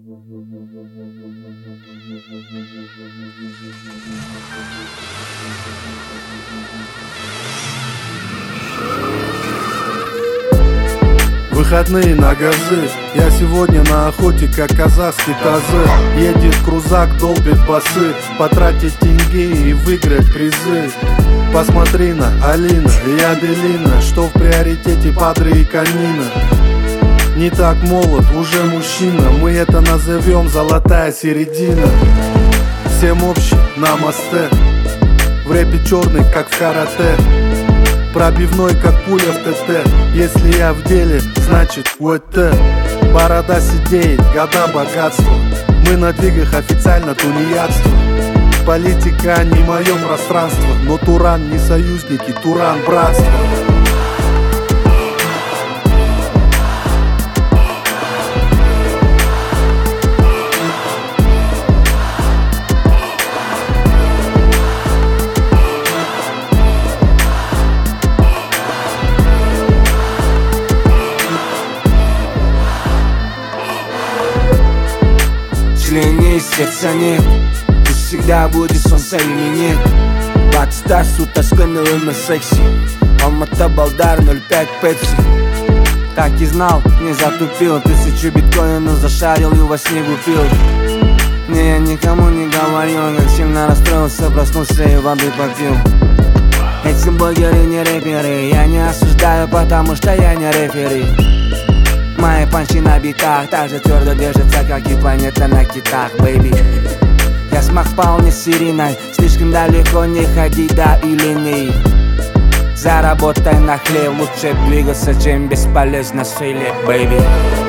Выходные на газы, я сегодня на охоте, как казахский тазы. Едет крузак, долбит басы, потратить деньги и выиграть призы. Посмотри на Алина и Аделина, что в приоритете Падре и Канина. Не так молод, уже мужчина, мы это назовем золотая середина. Всем общий намасте, в рэпе черный, как в карате, пробивной, как пуля в ТТ. Если я в деле, значит УЭТ. Борода сидеет, года богатства. Мы на двигах официально тунеядство. Политика не мое пространство, но Туран не союзники, Туран братство. Членей сердца нет, ты всегда будешь солнце или нет. Батста, сута, скамилы на секси, Алмата, Балдар, 0,5 пепси. Так и знал, не затупил, 1000 биткоинов зашарил и во сне купил. Не, я никому не говорил, как сильно расстроился, проснулся и воды попил. Эти блогеры не рэперы, я не осуждаю, потому что я не рефери. Мои панчи на битах так же твердо держатся, как и планета на китах, бэйби. Я смог вполне с Ириной, слишком далеко не ходи, да или не. Заработай на хлеб, лучше двигаться, чем бесполезно с филе, бэйби.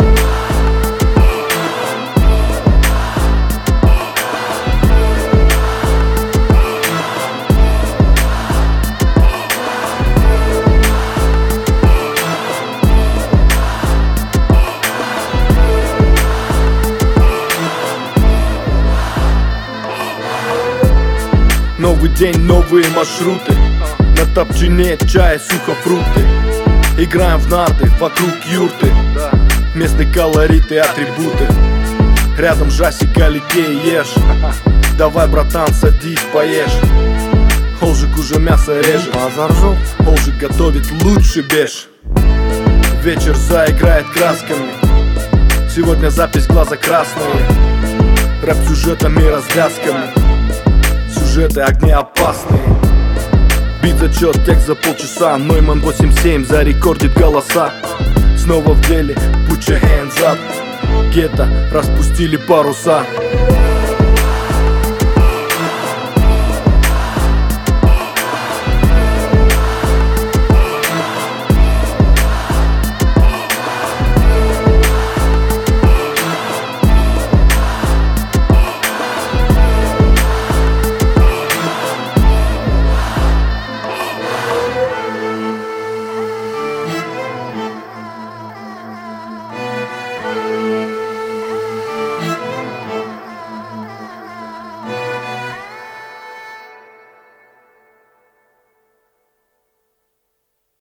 Новый день, новые маршруты, на топчине чай, сухофрукты. Играем в нарды, вокруг юрты, местные колориты, атрибуты. Рядом жасик, аликей, ешь. Давай, братан, садись, поешь. Олжик уже мясо режет, Олжик готовит лучше беж. Вечер заиграет красками, сегодня запись глаза красные. Рэп сюжетами, развязками, сюжеты огнеопасные. Бит зачет, текст за полчаса. Нойман 8-7 зарекордит голоса. Снова в деле, put your hands up. Гетто распустили паруса.